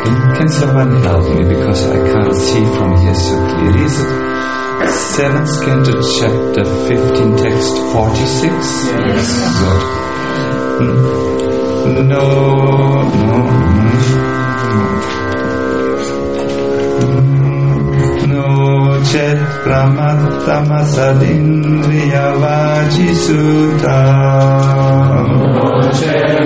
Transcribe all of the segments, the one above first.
Can someone help me, because I can't see from here so clearly? Is it 7th Canto, chapter 15, text 46? Yes. Good. No. No chet pramatamasadindriyavaji sutta. No chet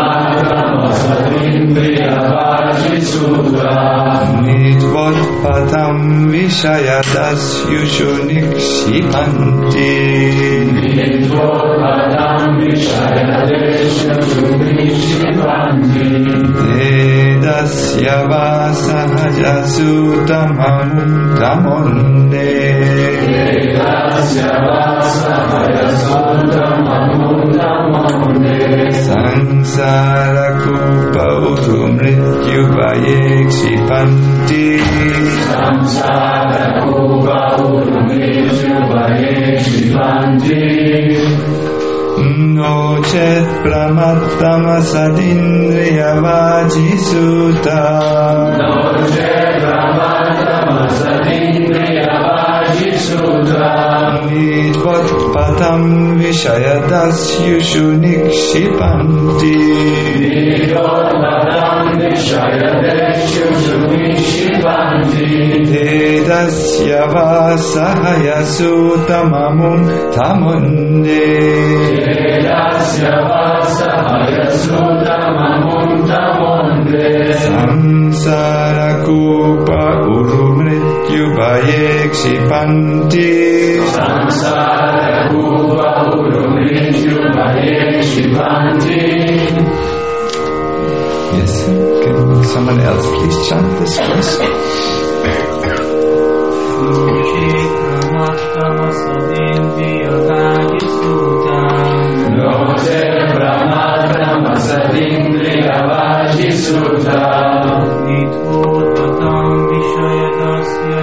pramatamasadindriyavaji sutta. Nidvot patam vishayadas yushunikshiphanti. Nidvot patam vishayadas yushunikshiphanti. Vedasya vasahaja sutamam tamonde. Vedasya vasahaja sutamam tamonde. Sansara kupa urumrityu vayekshiphanti. Samsara kupa urumrityu vayekshiphanti. No chet pramatamasadindriyavaji sutta. No chet pramatamasadindriyavaji sutta. Nidvot patam vishayadas yushunikshiphanti. Nidvot patam vishayadas yushunikshiphanti. Vedasya vasahaya sutamamum tamonde. Vedasya vasahaya sutamamum tamonde. Samsara kupa urumrityu vayekshiphanti. Samsara kupa urumrityu vayekshiphanti. Yes, can someone else please chant this verse? Noche Brahmatamasadindriyavaji Sutta. Nidvot patam vishayadasya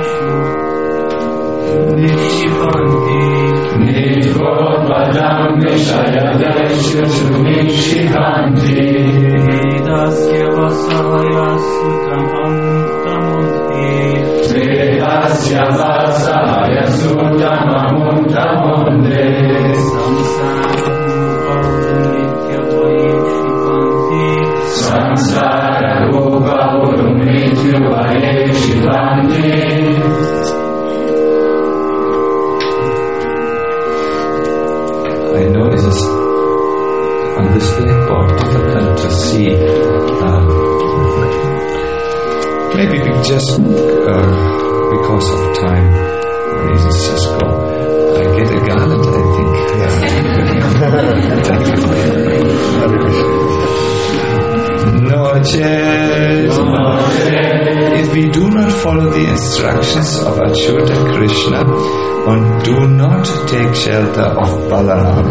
yushunikshiphanti. Nidvot patam vishayadasya yushunikshiphanti. Vedasya vasahaya sutamam tamonte. Vedasya vasahaya sutamam tamonte. Samsara rupa urumrityu vayekshiphanti. I know it is on this blackboard difficult to see. Maybe we just, because of time reasons, just go. I get a garland, I think. Thank you. If we do not follow the instructions of Achyuta Krishna and do not take shelter of Balaram.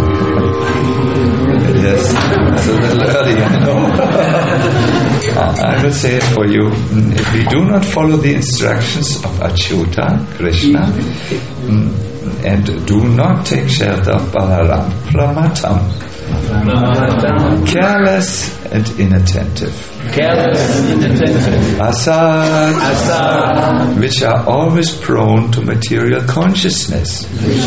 Yes, that's a little early, I know. I will say it for you. If we do not follow the instructions of Achyuta Krishna and do not take shelter of Balaram, Pramatam, careless and inattentive, asad, which are always prone to material consciousness,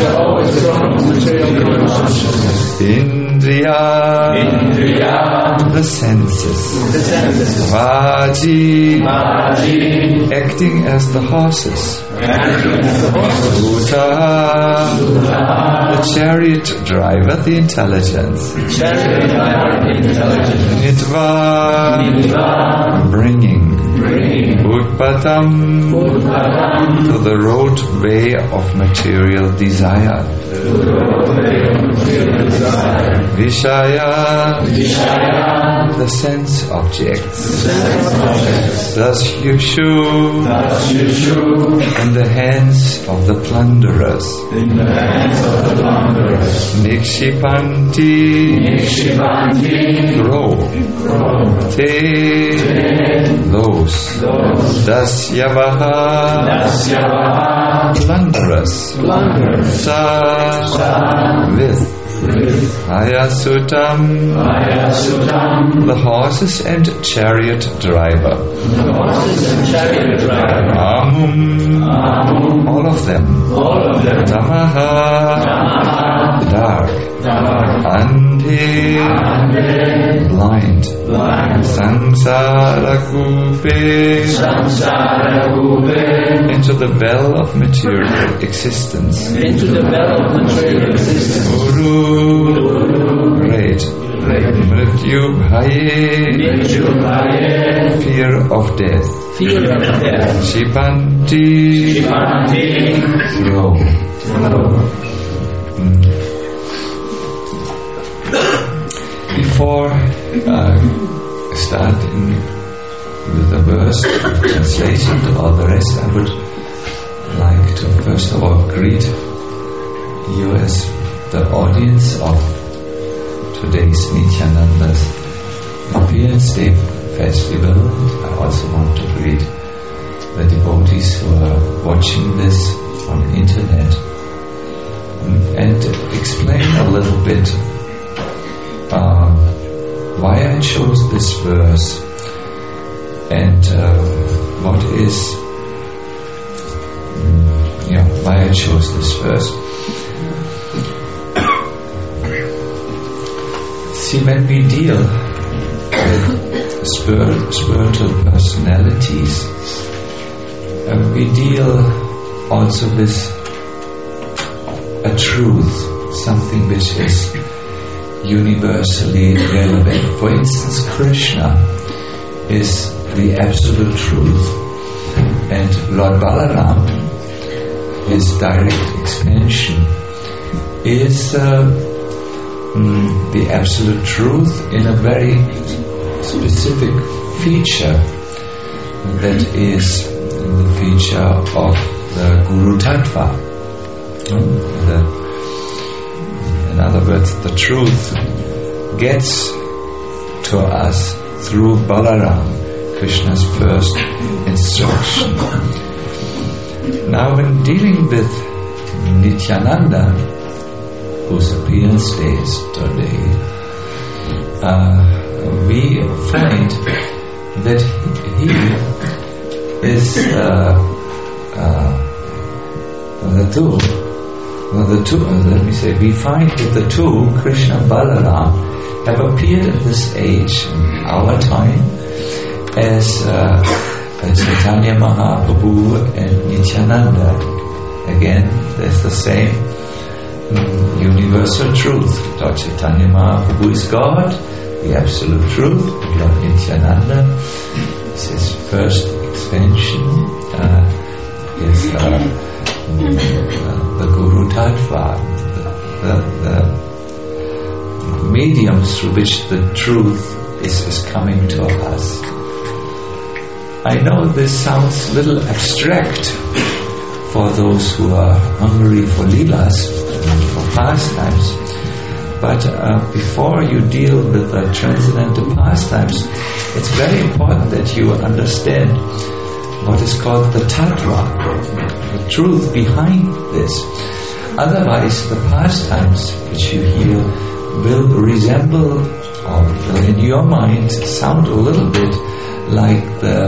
indriya, the senses, vaji, acting as the horses, Uta, the chariot driver, the intelligence, Nidva, bringing, Utpatam, to the roadway of material desire, Vishaya, the sense objects, thus Yushu, in the hands of the plunderers, Nikshipanti, grow, Te, those, Dasyavaha, plunderers, Sa, with, Ayasutam, the horses and chariot driver. Amum, all of them. Tamaha, dark. Andhe, blind. Samsara Kupe, into the well of material existence. Guru, great. Mrityu Bhaye, fear of death. Shipanti, slow. Before starting with the verse, translation, all the rest, I would like to first of all greet you as the audience of today's Nityananda's Appearance Day Festival. I also want to greet the devotees who are watching this on the internet and explain a little bit why I chose this verse and why I chose this verse. See, when we deal with spiritual personalities, we deal also with a truth, something which is universally relevant. For instance, Krishna is the absolute truth, and Lord Balaram, his direct expansion, is the absolute truth in a very specific feature, that is the feature of the Guru Tattva. In other words, the truth gets to us through Balaram, Krishna's first instruction. Now, when dealing with Nityananda, whose appearance day is today, we find that he is we find that the two, Krishna and Balaram, have appeared at this age, in our time, as Chaitanya Mahaprabhu and Nityananda. Again, there's the same universal truth. Lord Chaitanya Mahaprabhu is God, the absolute truth. Lord Nityananda is his first expansion, is the Guru Tattva, the medium through which the truth is coming to us. I know this sounds a little abstract for those who are hungry for leelas, for pastimes, but before you deal with the transcendental pastimes, it's very important that you understand what is called the tattva, the truth behind this. Otherwise, the pastimes which you hear will resemble, or will in your mind sound a little bit like the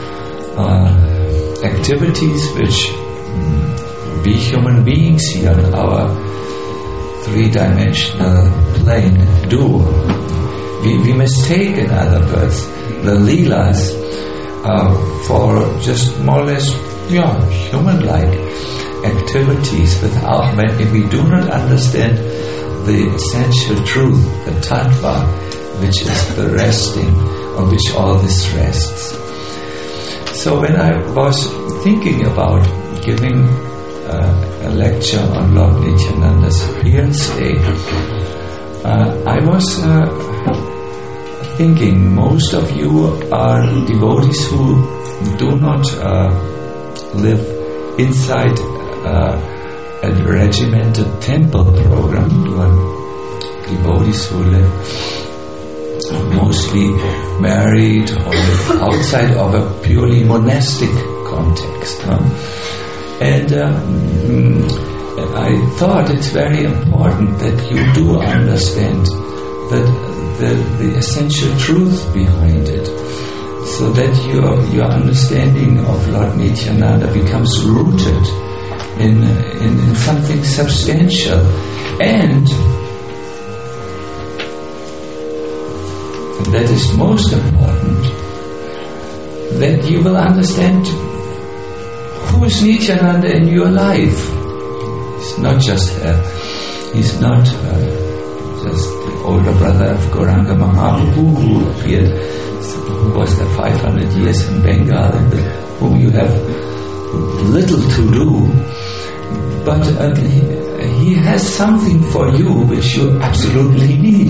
activities which we human beings here on our three-dimensional plane do. We mistake, in other words, the leelas for just more or less human-like activities when we do not understand the essential truth, the tattva, which is the resting on which all this rests. So when I was thinking about giving a lecture on Lord Nityananda's appearance day, I was thinking most of you are devotees who do not live inside a regimented temple program. You are devotees who live mostly married or live outside of a purely monastic context. And I thought it's very important that you do understand the essential truth behind it, so that your understanding of Lord Nityananda becomes rooted in something substantial, and that is most important, that you will understand who is Nityananda in your life. He's not just just the older brother of Gauranga Mahaprabhu who appeared, who was there 500 years in Bengal, and whom you have little to do, but he has something for you which you absolutely need.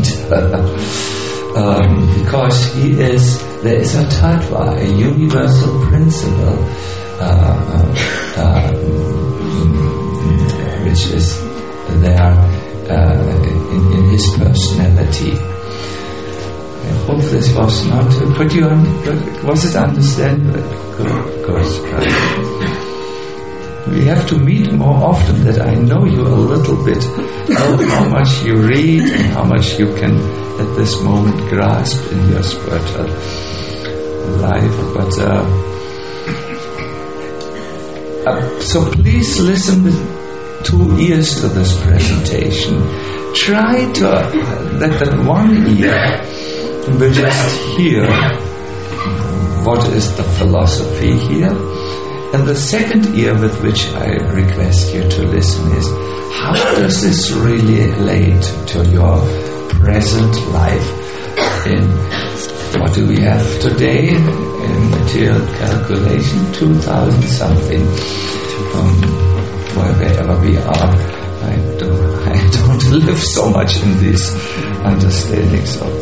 Because there is a tattva, a universal principle, which is there in his personality. I hope this was not to put you on. Was it understandable? Good. We have to meet more often, that I know you a little bit, know how much you read and how much you can at this moment grasp in your spiritual life. But so please listen with 2 ears to this presentation. Try to let that one ear will just hear what is the philosophy here, and the second ear with which I request you to listen is, how does this really relate to your present life? In what do we have today in material calculation? 2,000 something. Wherever we are, I don't live so much in these understandings of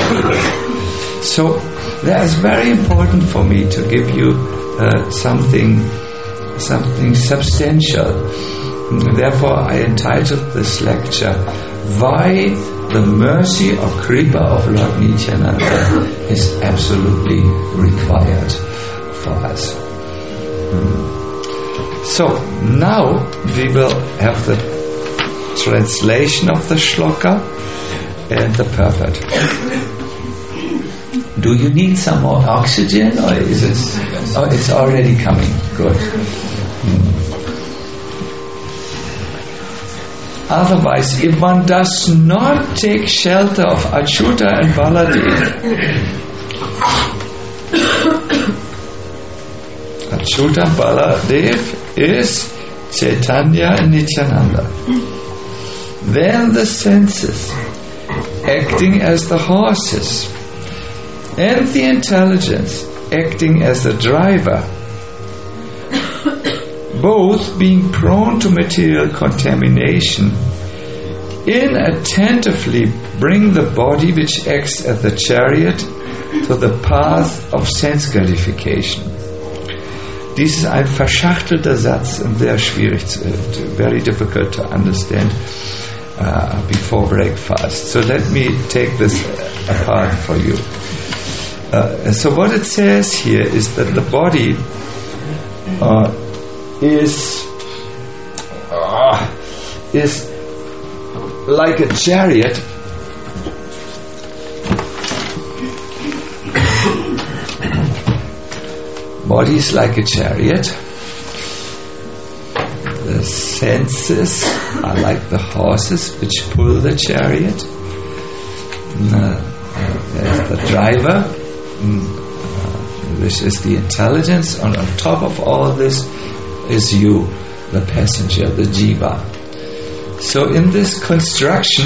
so that is very important for me to give you something substantial. Therefore, I entitled this lecture, "Why the Mercy of Kripa of Lord Nityananda is absolutely required for us." So, now we will have the translation of the shloka and the purport. Do you need some more oxygen, or is it? Oh, it's already coming. Good. Otherwise, if one does not take shelter of Achyuta and Baladev, Achyuta and Baladev is Chaitanya and Nityananda, then the senses, acting as the horses, and the intelligence, acting as the driver, both being prone to material contamination, inattentively bring the body which acts as the chariot to the path of sense gratification. Dies ist ein verschachtelter Satz und sehr schwierig, very difficult to understand before breakfast. So let me take this apart for you. So what it says here is that the body is like a chariot body is like a chariot. The senses are like the horses which pull the chariot. There's the driver, which is the intelligence, and on top of all this is you, the passenger, the jiva. So in this construction,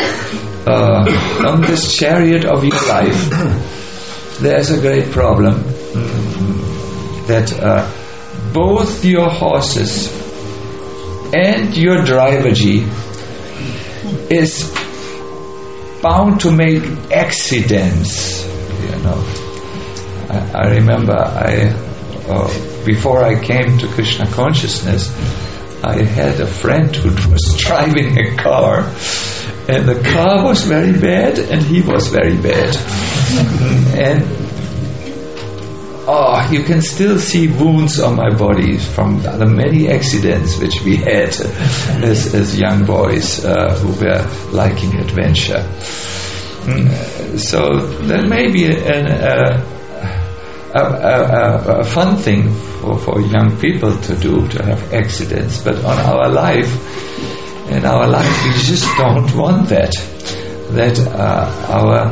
on this chariot of your life, there's a great problem, that both your horses and your driverji is bound to make accidents. You know, I remember before I came to Krishna consciousness, I had a friend who was driving a car, and the car was very bad and he was very bad. And you can still see wounds on my body from the many accidents which we had as young boys who were liking adventure. So that may be a fun thing for young people to do, to have accidents, but in our life we just don't want that our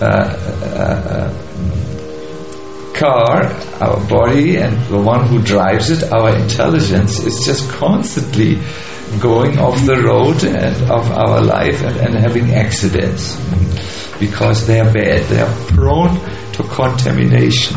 car, our body, and the one who drives it, our intelligence, is just constantly going off the road and of our life and having accidents, because they are bad, they are prone to contamination.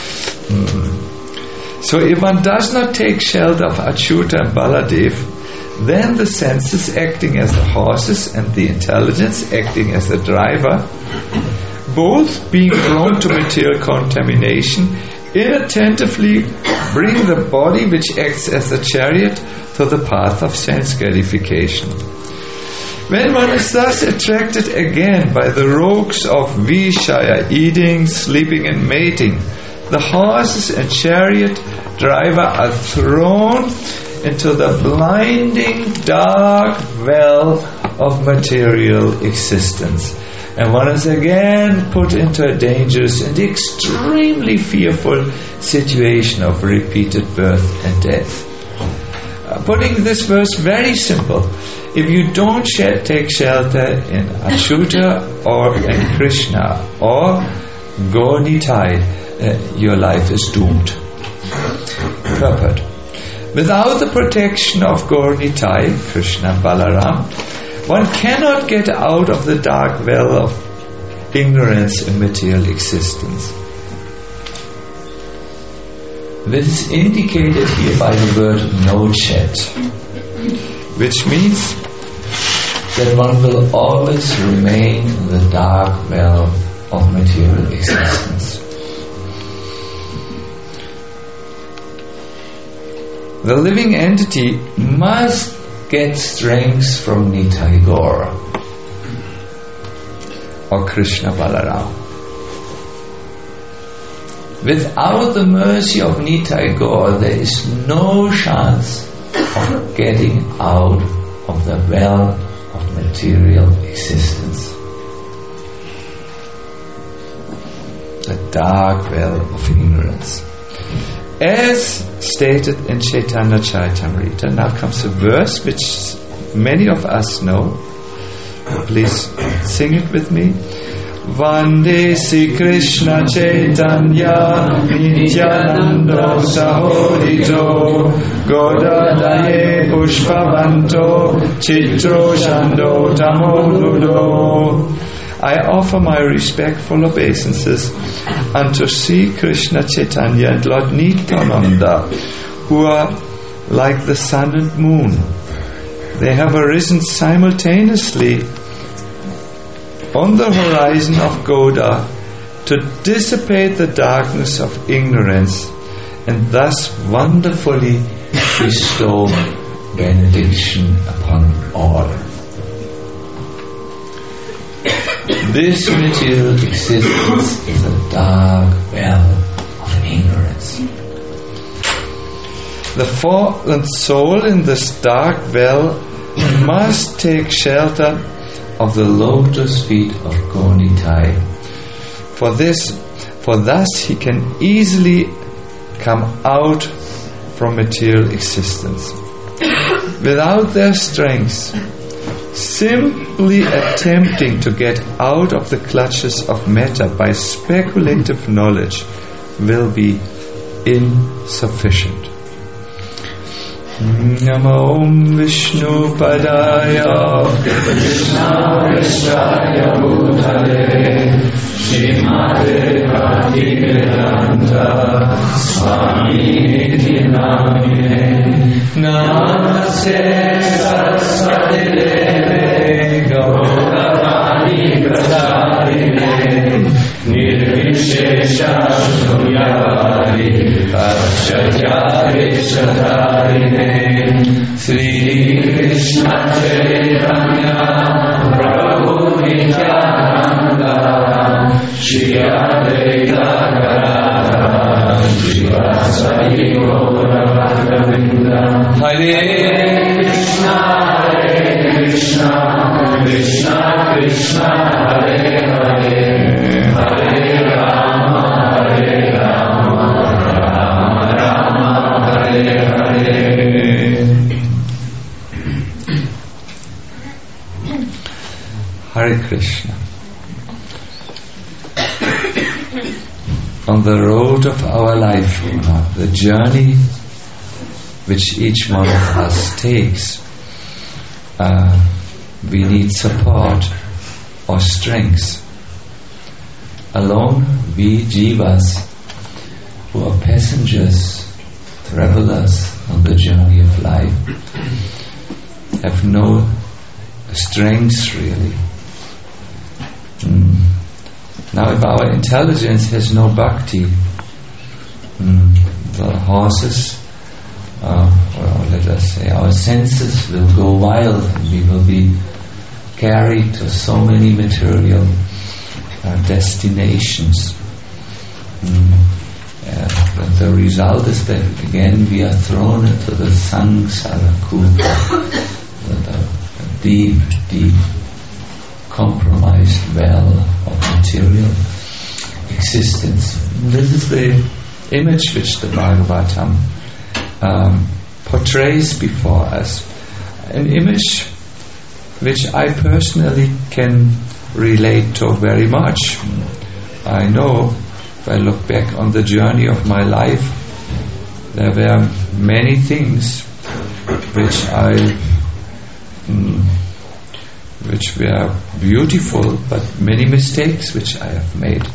So if one does not take shelter of Achyuta and Baladev, then the senses acting as the horses and the intelligence acting as the driver, both being prone to material contamination, inattentively bring the body which acts as the chariot to the path of sense gratification. When one is thus attracted again by the rogues of Vishaya, eating, sleeping and mating, the horses and chariot driver are thrown into the blinding dark well of material existence, and one is again put into a dangerous and extremely fearful situation of repeated birth and death. Putting this verse very simple, if you don't take shelter in Achyuta or in Krishna or Gaur Nitai, your life is doomed. Purport. Without the protection of Gaur Nitai, Krishna Balaram, one cannot get out of the dark well of ignorance in material existence. This is indicated here by the word nochet, which means that one will always remain in the dark well of material existence. The living entity must get strength from Nitai Gaur or Krishna Balaram. Without the mercy of Nitai Gaur, there is no chance of getting out of the well of material existence, the dark well of ignorance. As stated in Chaitanya Charitamrita, now comes a verse which many of us know. Please sing it with me. Vande Sri Krishna Chaitanya Nityanando Sahodito Godadaye Pushpavanto Chitro Shando Tamodudo. I offer my respectful obeisances unto Sri Krishna Chaitanya and Lord Nityananda, who are like the sun and moon. They have arisen simultaneously on the horizon of Gauda to dissipate the darkness of ignorance and thus wonderfully bestow benediction upon all. This material existence is a dark well of ignorance. The fallen soul in this dark well must take shelter of the lotus feet of Gaur Nitai. For thus he can easily come out from material existence. Without their strength, simply attempting to get out of the clutches of matter by speculative knowledge will be insufficient. Namo Om Vishnu Padaya Krishna Vishaya Bhutale Shrimate Bhaktivedanta Swami Iti Namine Namaste Saraswati Deve Gauravani Prasarine Nirvishesha Shunyavadi Paschatya Shadarine Sri Krishna Chaitanya Prabhu Nityananda Shri Advaita Gadadhara Hare Krishna. On the road of our life, the journey which each one of us takes, we need support or strength. Alone, we jivas, who are passengers, travelers on the journey of life, have no strength really. Now, if our intelligence has no bhakti, the horses, or let us say our senses will go wild, and we will be carried to so many material destinations. The result is that again we are thrown into the samsara kupa, the deep, deep compromised well of material existence. This is the image which the Bhagavatam portrays before us. An image which I personally can relate to very much. I know, if I look back on the journey of my life, there were many things which were beautiful, but many mistakes which I have made.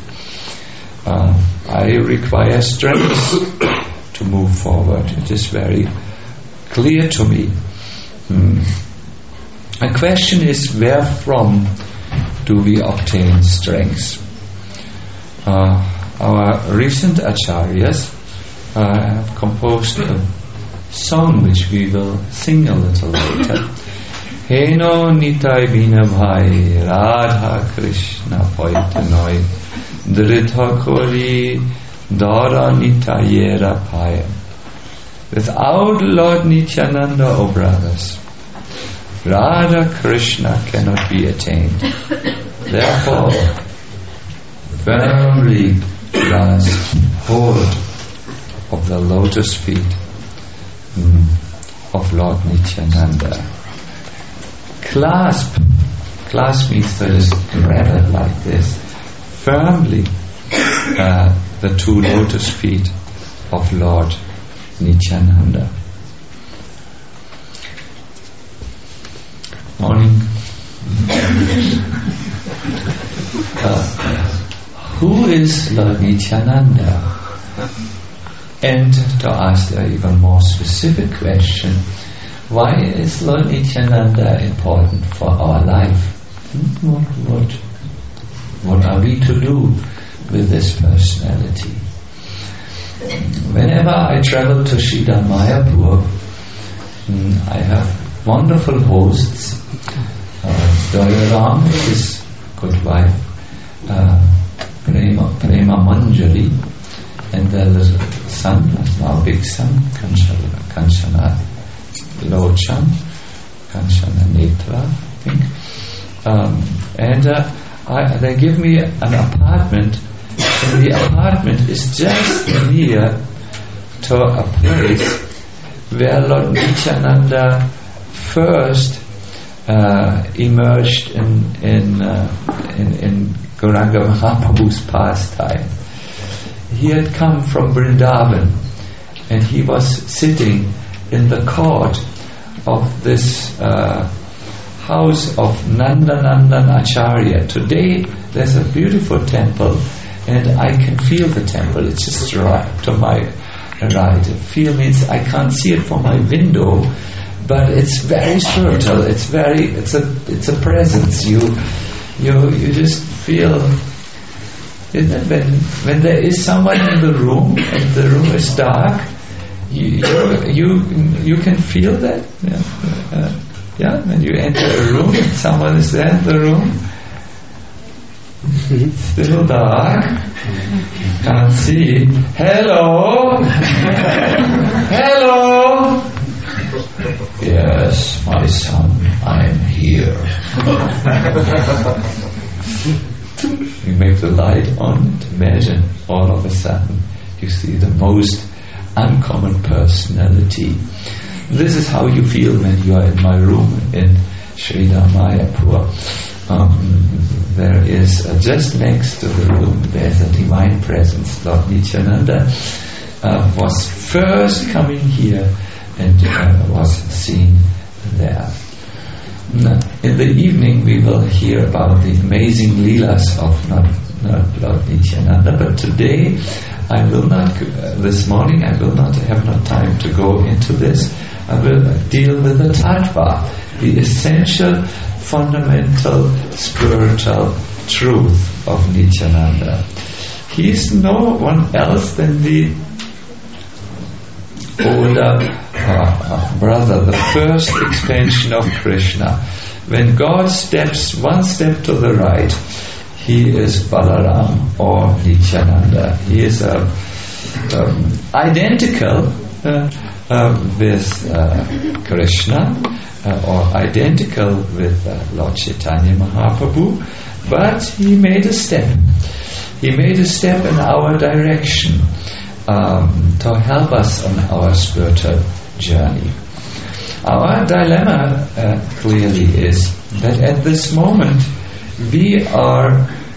I require strength to move forward. It is very clear to me. The question is, where from do we obtain strength? Our recent acharyas have composed a song which we will sing a little later. Heno nitai bina bhai Radha Krishna poitanoi Dritha kori Dara nitayera paya. Without Lord Nityananda, O brothers, Radha Krishna cannot be attained. Therefore, firmly grasp hold of the lotus feet of Lord Nityananda. Clasp means to just grab it like this, firmly, the two lotus feet of Lord Nityananda. Morning. Who is Lord Nityananda? And to ask an even more specific question, why is Lord Nityananda important for our life? What are we to do with this personality? Whenever I travel to Sridhar Mayapur, I have wonderful hosts. Doyaram, his good wife, Prema Manjari, and their little son, now big son, Kanchana Lochan, Kanchana Netra, I think. They give me an apartment, and the apartment is just near to a place where Lord Nityananda first emerged in Gauranga Mahaprabhu's pastime. He had come from Vrindavan, and he was sitting in the court of this house of Nandanandan Acharya. Today there's a beautiful temple, and I can feel the temple. It's just right to my right. Feel means I can't see it from my window, but it's very spiritual. It's a presence. You just feel, isn't it? When there is someone in the room and the room is dark, you can feel that. When you enter a room and someone is there in the room, Still dark. Can't see. Hello? Hello? Yes, my son, I'm here. You make the light on and imagine all of a sudden you see the most uncommon personality. This is how you feel when you are in my room in Sridhar Mayapur. There is just next to the room there's a divine presence. Lord Nityananda was first coming here and was seen there. In the evening we will hear about the amazing leelas of not Lord Nityananda, but today I will not, this morning I will not have no time to go into this. I will deal with the tattva, the essential, fundamental, spiritual truth of Nityananda. He is no one else than the older brother, the first expansion of Krishna. When God steps one step to the right, he is Balaram or Nityananda. He is identical with Krishna or identical with Lord Chaitanya Mahaprabhu, but he made a step. He made a step in our direction to help us on our spiritual journey. Our dilemma clearly is that at this moment we are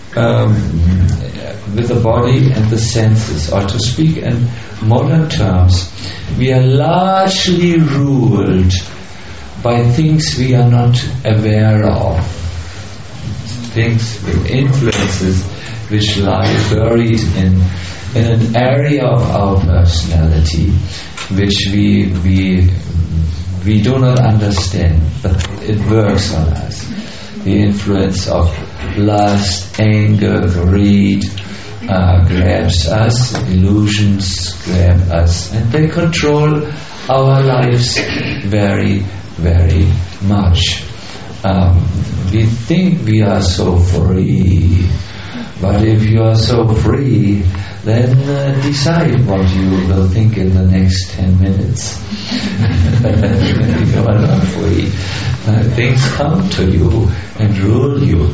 with the body and the senses, or to speak in modern terms, we are largely ruled by things we are not aware of, things with influences which lie buried in an area of our personality which we do not understand, but it works on us. The influence of lust, anger, greed grabs us, illusions grab us, and they control our lives very, very much. We think we are so free, but if you are so free, then decide what you will think in the next 10 minutes. You are not free. Things come to you and rule you.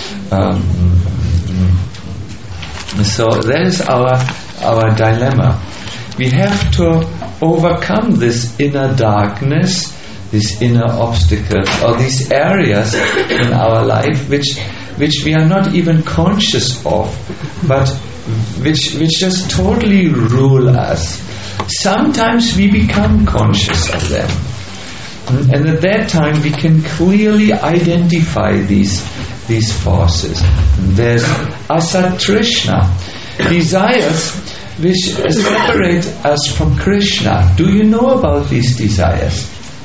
So that is our dilemma. We have to overcome this inner darkness, these inner obstacles, or these areas in our life which we are not even conscious of, but which just totally rule us. Sometimes we become conscious of them, and at that time we can clearly identify these forces. There's asatrishna, desires which separate us from Krishna. Do you know about these desires?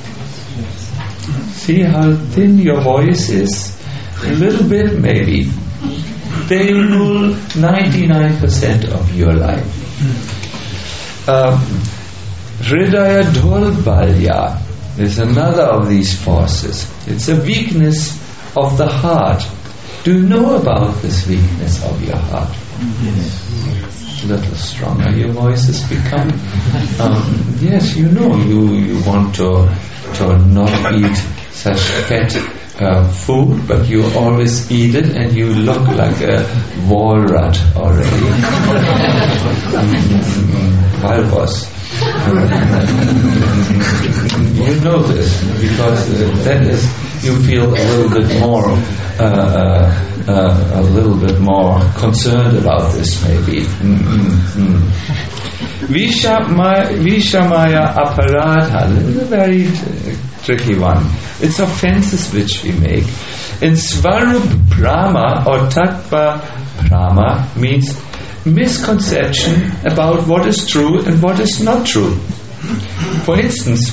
See how thin your voice is? A little bit maybe. They rule 99% of your life. Hridaya Dholbalya is another of these forces. It's a weakness of the heart. Do you know about this weakness of your heart? Yes. A little stronger your voice has become. Yes, you know you want to not eat such fat food, but you always eat it and you look like a walrus already. Walrus. You know this because that is, you feel a little bit more concerned about this maybe. Vishamaya aparadha, this is a very tricky one. It's offenses which we make. In Svarup Brahma or Tattva Brahma means misconception about what is true and what is not true. For instance,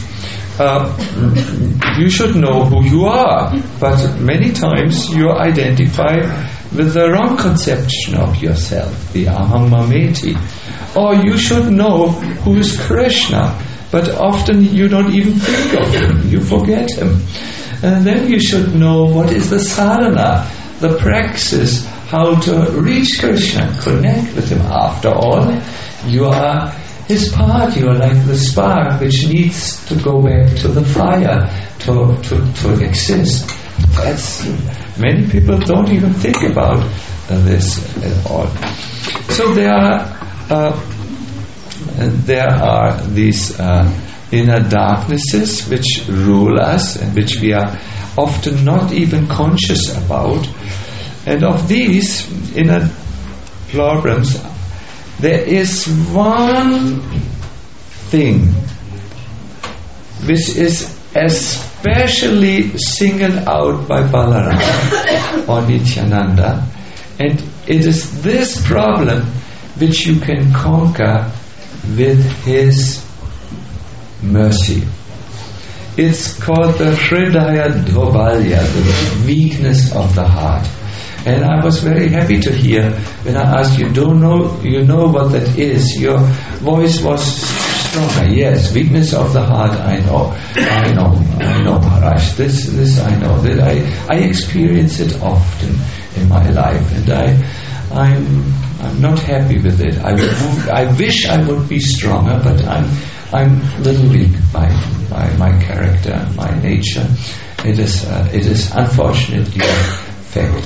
you should know who you are, but many times you identify with the wrong conception of yourself, the aham mameti. Or you should know who is Krishna, but often you don't even think of him, you forget him. And then you should know what is the sadhana, the praxis, how to reach Krishna, connect with Him. After all, you are His part. You are like the spark which needs to go back to the fire to exist. Many people don't even think about this at all. So there are these inner darknesses which rule us and which we are often not even conscious about. And of these inner problems, there is one thing which is especially singled out by Balaram or Nityananda, and it is this problem which you can conquer with his mercy. It's called the Hridaya Dvabalya, the weakness of the heart. And I was very happy to hear when I asked you know what that is. Your voice was stronger. Yes, weakness of the heart. I know, Maharaj. This I know. That I experience it often in my life, and I'm not happy with it. I wish I would be stronger, but I'm a little weak by my character, my nature. It is unfortunately fact.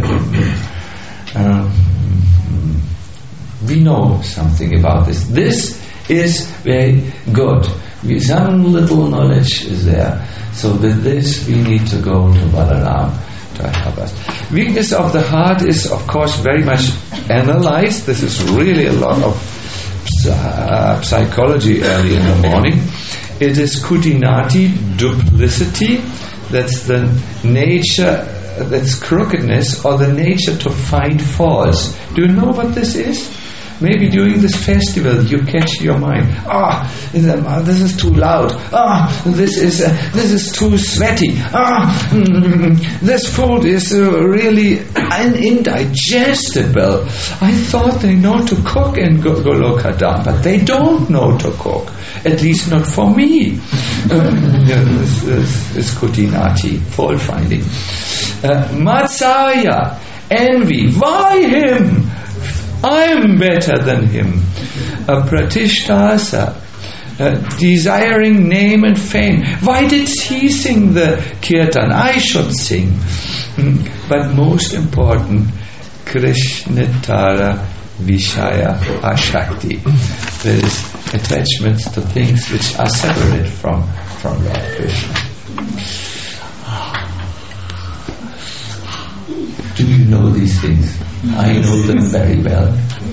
We know something about this. This is very good. Some little knowledge is there. So with this we need to go to Balaram to help us. Weakness of the heart is of course very much analyzed. This is really a lot of psychology early in the morning. It is kutinati, duplicity. That's the nature, that's crookedness, or the nature to find faults. Do you know what this is? Maybe during this festival you catch your mind. This is too loud. This is too sweaty. This food is really indigestible. I thought they know to cook in Golokadam, but they don't know to cook. At least not for me. This is kutinati, fault finding. Matsaya, envy. Why him? I'm better than him. Pratishtasa, desiring name and fame. Why did he sing the kirtan? I should sing. But most important, Krishnatara Vishaya Ashakti. There is attachments to things which are separate from Lord Krishna. Do you know these things? I know them very well.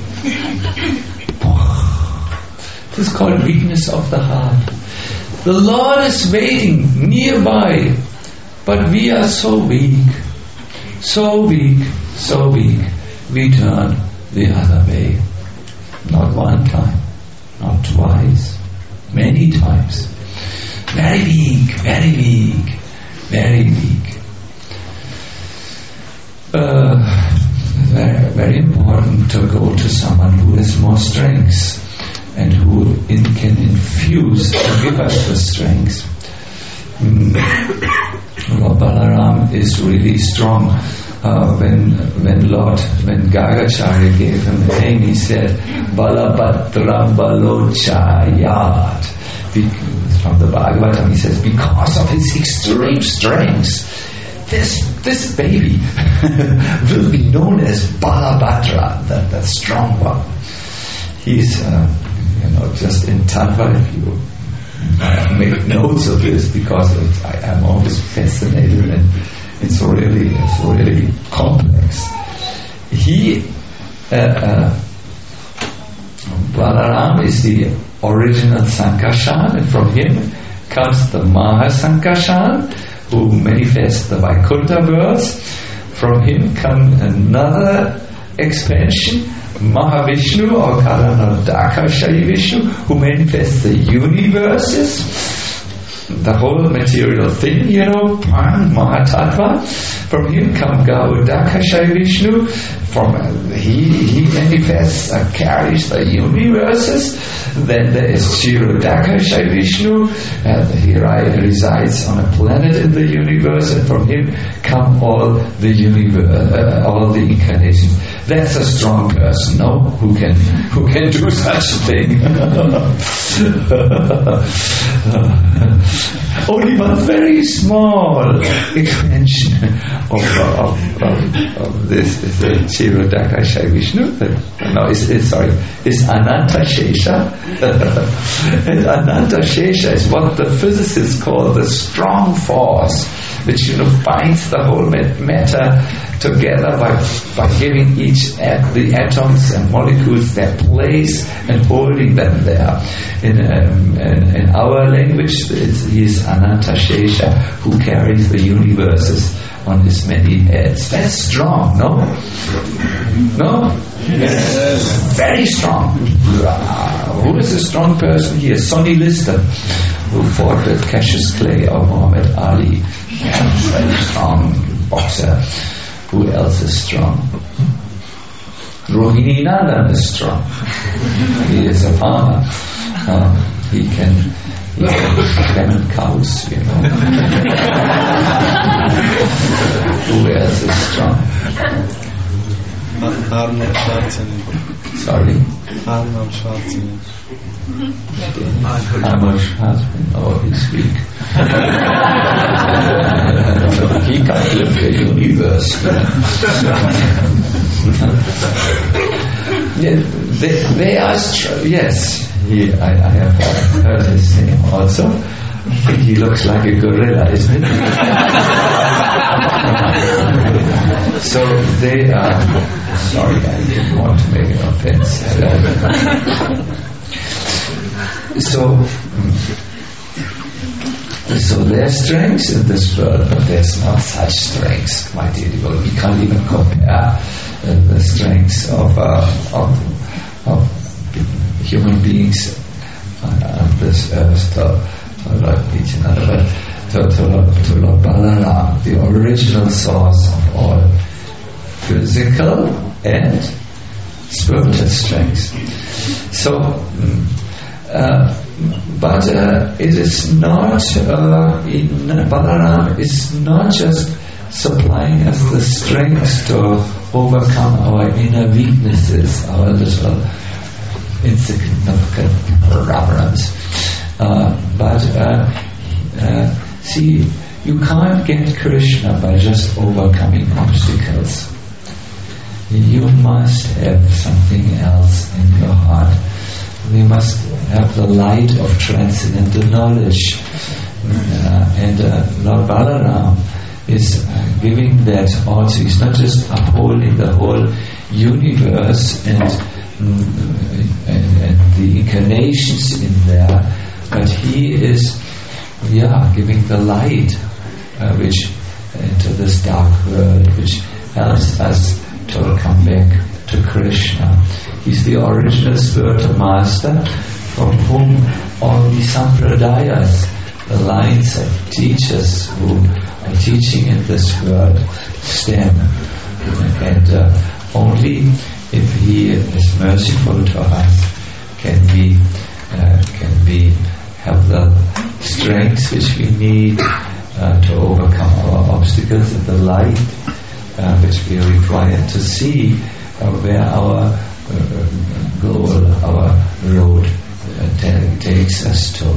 This is called weakness of the heart. The Lord is waiting nearby, but we are so weak. We turn the other way. Not one time, not twice, many times. Very weak. Very, very important to go to someone who has more strengths and who can infuse to give us the strength. Lord Balaram is really strong. When Gargacharya gave him the name, he said, Balabhadram Balochayat. From the Bhagavatam, he says, because of his extreme strength, this baby will be known as Balabhadra, the strong one. He's, just in Tattva, if you make notes of this, because I'm always fascinated, and it's really complex. Balaram is the original Sankarshan, and from him comes the Mahasankarshan, who manifests the Vaikuntha verse. From him comes another expansion, Mahavishnu or Karanodakashayi Vishnu, who manifests the universes. the whole material thing, Mahatattva. From him come Gaudakasha Vishnu. He manifests, carries the universes. Then there is Kshirodakasha Vishnu. He resides on a planet in the universe, and from him come all the incarnations. That's a strong person, no? Who can do such a thing? Only one very small expansion of this is the Kshirodakasha Vishnu. Is Ananta Shesha. And Ananta Shesha is what the physicists call the strong force, which binds the whole matter together by giving the atoms and molecules their place and holding them there. In our language, he is Ananta Shesha, who carries the universes on his many heads. That's strong, no? No? Yes. Very strong. Who is a strong person here? Sonny Liston, who fought with Cassius Clay or Muhammad Ali. Very strong boxer. Who else is strong? Rohini Nandan is strong. He is a farmer. He can clement cows, Who else is strong? Arnold Schwarzenegger. Sorry? Arnold Schwarzenegger. Arnold Schwarzenegger. Oh, he's weak. He can't live the universe. They are strong. Yes. I have heard his name also. I think he looks like a gorilla, isn't it? So they are. Sorry, I didn't want to make an offense. So there's strengths in this world, but there's not such strengths, my dear devotee. We can't even compare the strengths of human beings on this earth to Lord Nityananda, to Lord Balaram, the original source of all physical and spiritual strengths. So, but it is not, Balaram is not just supplying us the strength to overcome our inner weaknesses, our little insignificant problems. But see, you can't get Krishna by just overcoming obstacles. You must have something else in your heart. We must have the light of transcendental knowledge. And Lord Balaram is giving that also. He's not just upholding the whole universe and the incarnations in there, but he is giving the light which into this dark world, which helps us to come back to Krishna. He's the original spiritual master from whom all the sampradayas, the lines of teachers who are teaching in this world, stem. And only if he is merciful to us can we have the strength which we need to overcome our obstacles, and the light which we are required to see where our goal, our road takes us to.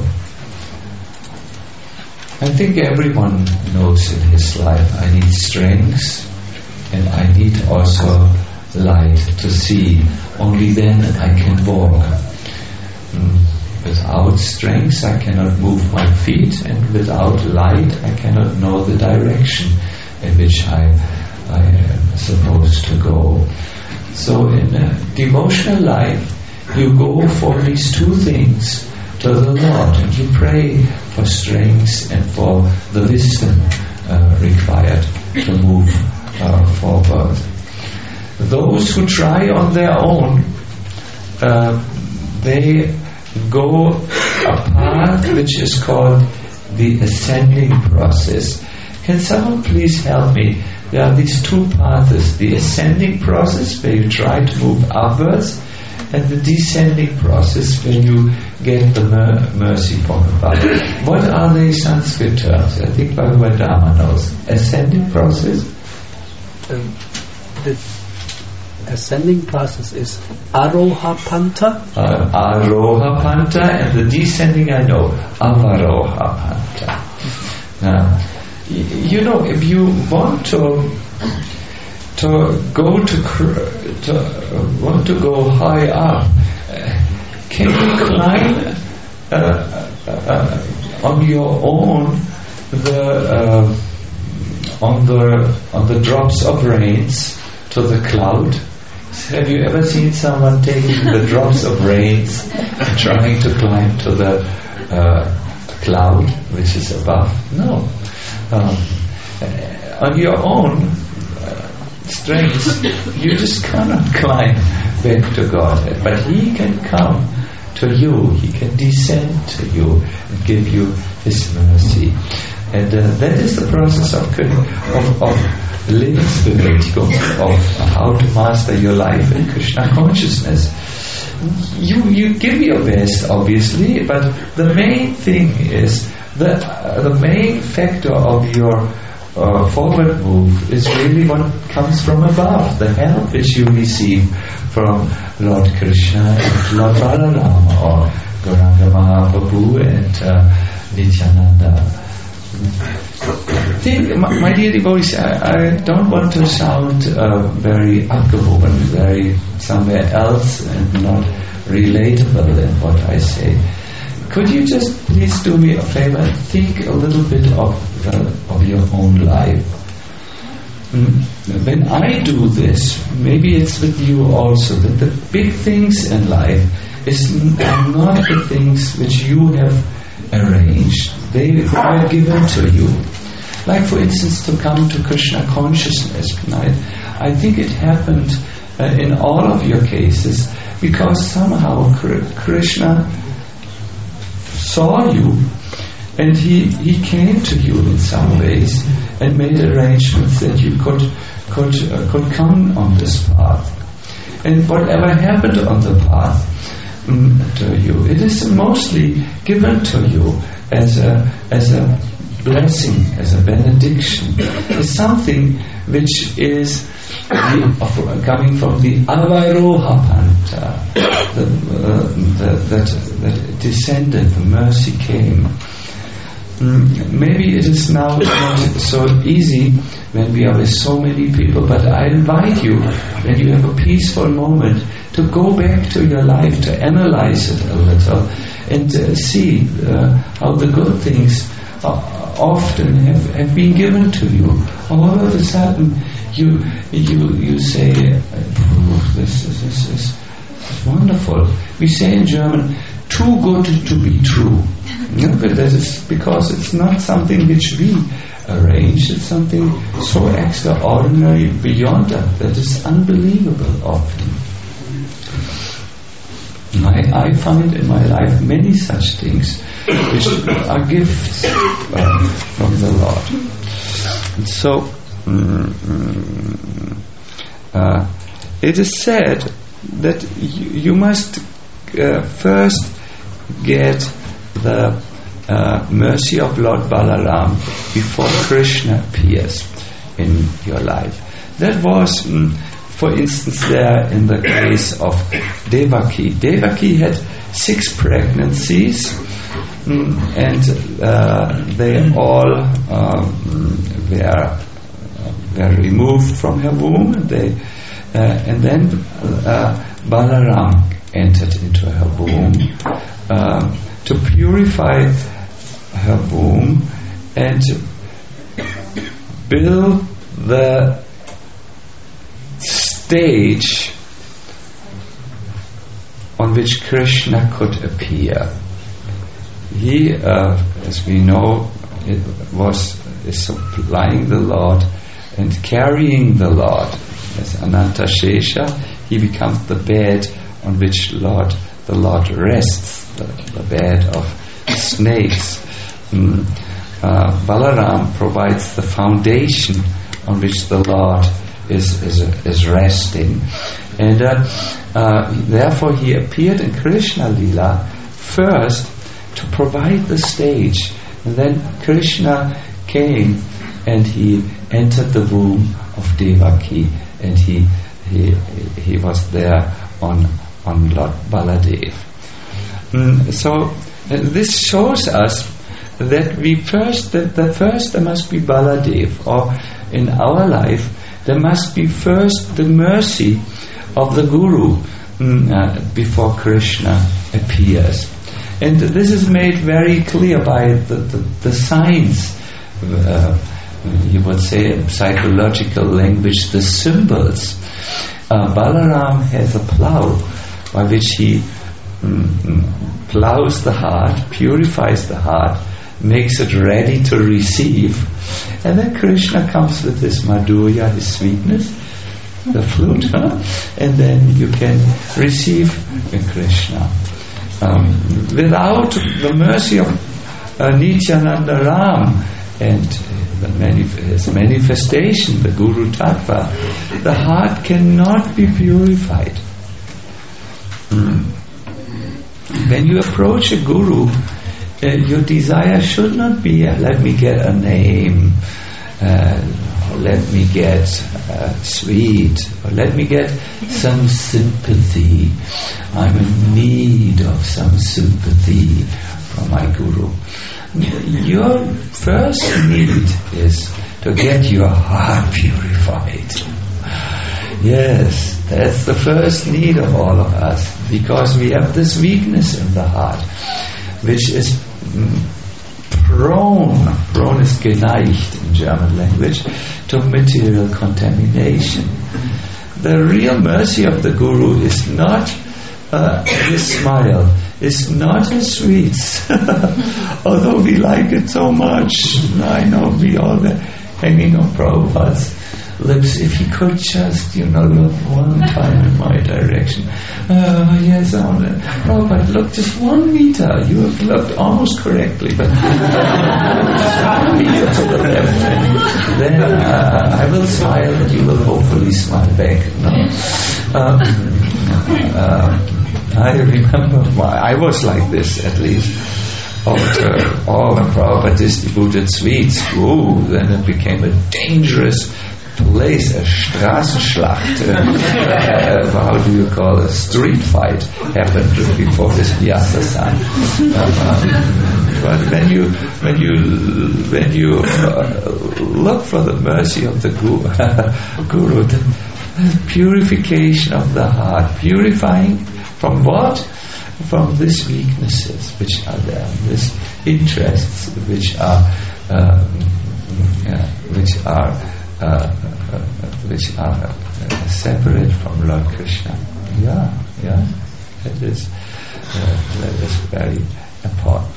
I think everyone knows in his life, I need strength and I need also light to see. Only then I can walk. Without strength I cannot move my feet, and without light I cannot know the direction in which I am supposed to go. So in devotional life you go for these two things to the Lord, and you pray for strength and for the wisdom required to move forward. Those who try on their own, they go a path which is called the ascending process. Can someone please help me? There are these two paths, the ascending process where you try to move upwards, and the descending process where you get the mercy from above. What are the Sanskrit terms? I think Bhagavad Dharma knows. Ascending process? The ascending process is Aroha Panta. Aroha Panta, and the descending I know, Avaroha Panta. Now, you know, if you want to go high up, can you climb on your own on the drops of rains to the cloud? Have you ever seen someone taking the drops of rains and trying to climb to the cloud which is above? No. On your own strength, you just cannot climb back to Godhead. But He can come to you, He can descend to you and give you His mercy. And that is the process of Lebensbewältigung, of how to master your life in Krishna consciousness. You give your best, obviously, but the main thing is the main factor of your forward move is really what comes from above, the help which you receive from Lord Krishna and Lord Balarama, or Gauranga Mahaprabhu and Nityananda. Think, my dear devotees, I don't want to sound very abgehoben, very somewhere else and not relatable in what I say. Could you just please do me a favor and think a little bit of your own life? When I do this, maybe it's with you also, that the big things in life are not the things which you have arranged. They are given to you. Like, for instance, to come to Krishna consciousness tonight. I think it happened in all of your cases because somehow Krishna saw you and he came to you in some ways and made arrangements that you could come on this path. And whatever happened on the path to you, it is mostly given to you as a blessing, as a benediction. It's something which is coming from the Avaroha Panta, that descended, the mercy came. Maybe it is now not so easy when we are with so many people, but I invite you, when you have a peaceful moment, to go back to your life, to analyze it a little, and see how the good things often have been given to you. All of a sudden, you say, this is wonderful. We say in German, too good to be true. But that is because it's not something which we arrange. It's something so extraordinary beyond that is unbelievable often. I find in my life many such things which are gifts from the Lord. And so it is said that you must first get the mercy of Lord Balaram before Krishna appears in your life. That was, for instance, there in the case of Devaki. Devaki had 6 pregnancies, and they all were removed from her womb. And then Balaram entered into her womb to purify her womb and build the stage on which Krishna could appear. He, as we know, is supplying the Lord and carrying the Lord. As Ananta Shesha, he becomes the bed on which the Lord rests, the bed of snakes. Balaram provides the foundation on which the Lord is resting. And therefore he appeared in Krishna Lila first to provide the stage. And then Krishna came and he entered the womb of Devaki, and he was there on Lord Baladev. So this shows us that first there must be Baladev, or in our life there must be first the mercy of the Guru before Krishna appears. And this is made very clear by the signs, you would say in psychological language, the symbols. Balaram has a plow by which he plows the heart, purifies the heart, makes it ready to receive. And then Krishna comes with his madhurya, his sweetness, the flute, and then you can receive Krishna. Without the mercy of Nityananda Ram and his manifestation, the Guru Tattva, the heart cannot be purified. When you approach a Guru, your desire should not be, let me get a name, let me get sweet, or let me get some sympathy. I'm in need of some sympathy from my Guru. Your first need is to get your heart purified. Yes, that's the first need of all of us, because we have this weakness in the heart, which is prone is geneigt in German language, to material contamination. The real mercy of the Guru is not his smile, is not his sweets, although we like it so much. I know we all are hanging on Prabhupada's lips. If he could just, look one time in my direction. Yes, I want to. Prabhupada, look just 1 meter. You have looked almost correctly, but 1 meter to the left. And then I will smile, and you will hopefully smile back. I remember I was like this, at least. When Prabhupada distributed sweets, then it became a dangerous place, a Straßenschlacht, how do you call it, a street fight happened before this Vyasa-san. But when you look for the mercy of the Guru, the purification of the heart, purifying from what? From these weaknesses which are there, these interests which are separate from Lord Krishna. That is very important.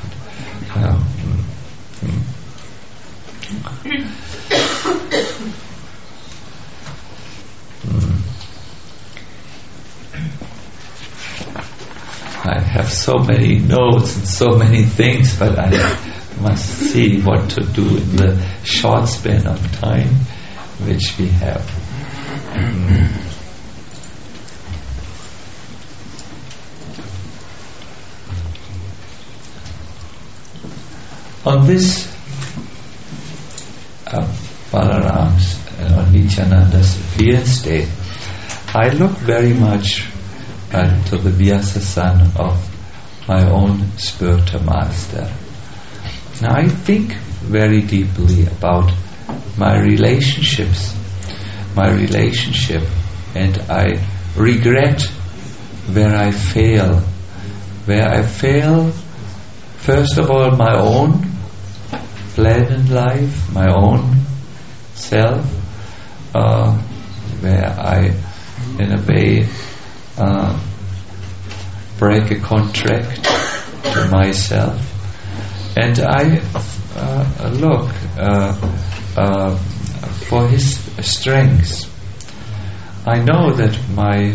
I have so many notes and so many things, but I must see what to do in the short span of time which we have. On this Balaram's on Nityananda's appearance day, I look very much to the Vyasa-san of my own spiritual master. Now I think very deeply about my relationship, and I regret where I fail. First of all, my own plan in life, my own self, where I, in a way, break a contract to myself, and I look for his strengths. I know that my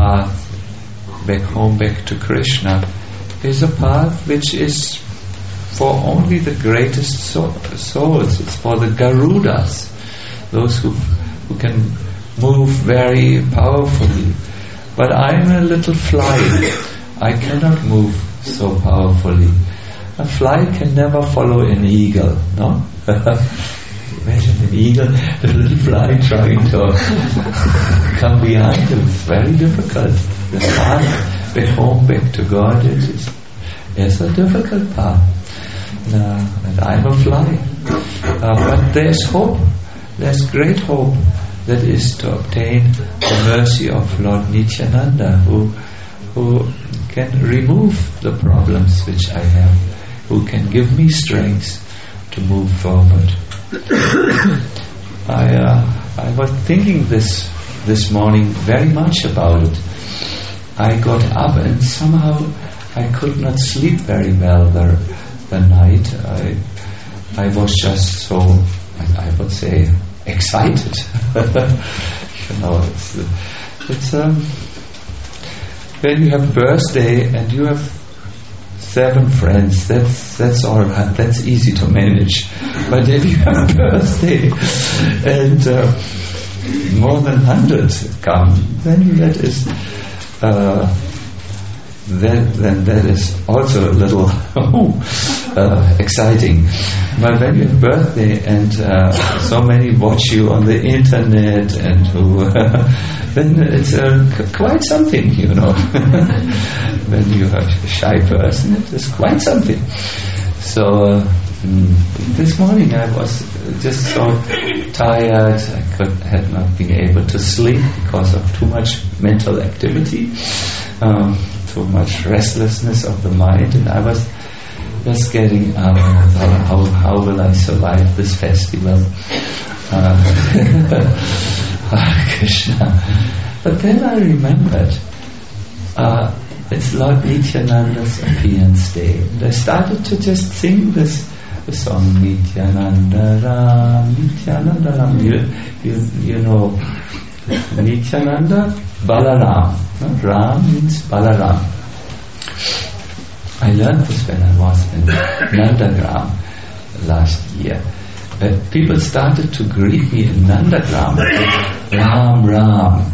path back home, back to Krishna, is a path which is for only the greatest souls. It's for the Garudas, those who can move very powerfully. But I'm a little fly. I cannot move so powerfully. A fly can never follow an eagle, no? Imagine an eagle, the little fly trying to come behind him. It's very difficult. The path back home, back to God, it's a difficult path. And I'm a fly. But there's hope. There's great hope that is to obtain the mercy of Lord Nityananda, who can remove the problems which I have, who can give me strength to move forward. I was thinking this morning very much about it. I got up and somehow I could not sleep very well the night. I was just so, I would say, excited. It's when you have birthday and you have 7 friends, that's all right. That's easy to manage. But if you have a birthday and more than 100 come, then that is then that is also a little exciting. But when you have birthday and so many watch you on the internet and then it's quite something, When you are a shy person, it is quite something. So this morning I was just so tired. I had not been able to sleep because of too much mental activity, too much restlessness of the mind, and I was just getting how will I survive this festival? Krishna. But then I remembered it's Lord Nityananda's appearance day, and I started to just sing this song, Nityananda Ram, Nityananda Ram. You know Nityananda, Balaram. Ram means Balaram. I learned this when I was in Nandagram last year. People started to greet me in Nandagram with Ram Ram.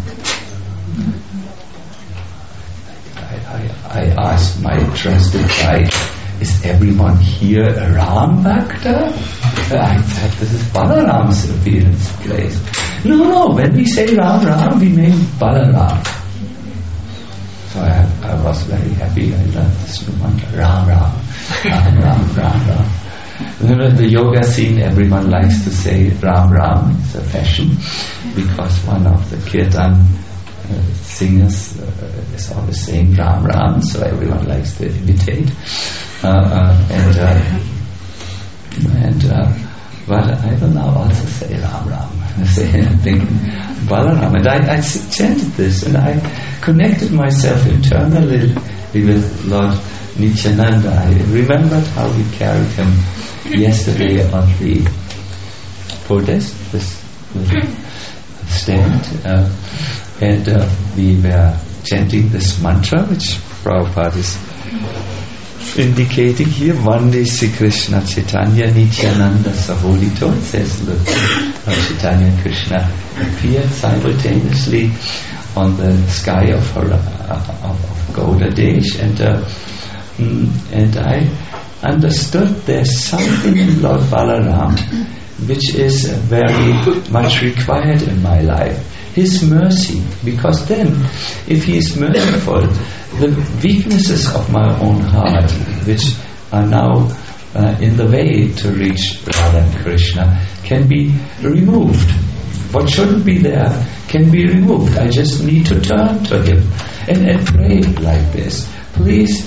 I asked my trusted guide, is everyone here a Ram Bhakta? I said, this is Balaram's appearance place. No, when we say Ram Ram, we mean Balaram. So I was very happy. I learned this new mantra, Ram Ram, Ram Ram, Ram Ram. Then in the yoga scene, everyone likes to say Ram Ram. It's a fashion, because one of the kirtan singers is always saying Ram Ram, so everyone likes to imitate. But I will now also say Ram Ram. I think Balaram, and I chanted this, and I connected myself internally with Lord Nityananda. I remembered how we carried him yesterday on the podest, this little stand, and we were chanting this mantra, which Prabhupada is indicating here, Vande Sri Krishna Chaitanya Nityananda Saholito. It says Lord Chaitanya Krishna appeared simultaneously on the sky of Gauda Desh, and I understood there's something in Lord Balaram which is very much required in my life. His mercy, because then, if he is merciful, the weaknesses of my own heart, which are now in the way to reach Radha and Krishna, can be removed. What shouldn't be there can be removed. I just need to turn to him and pray like this. Please,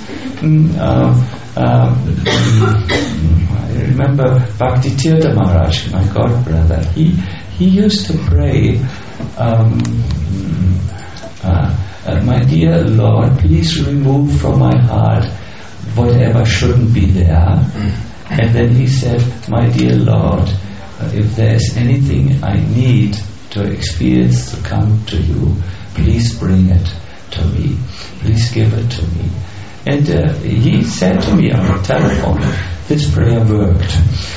I remember Bhakti Tirtha Maharaj, my god brother. He used to pray, my dear Lord, please remove from my heart whatever shouldn't be there. And then he said, my dear Lord, if there is anything I need to experience to come to you, please bring it to me. Please give it to me. And he said to me on the telephone, this prayer worked.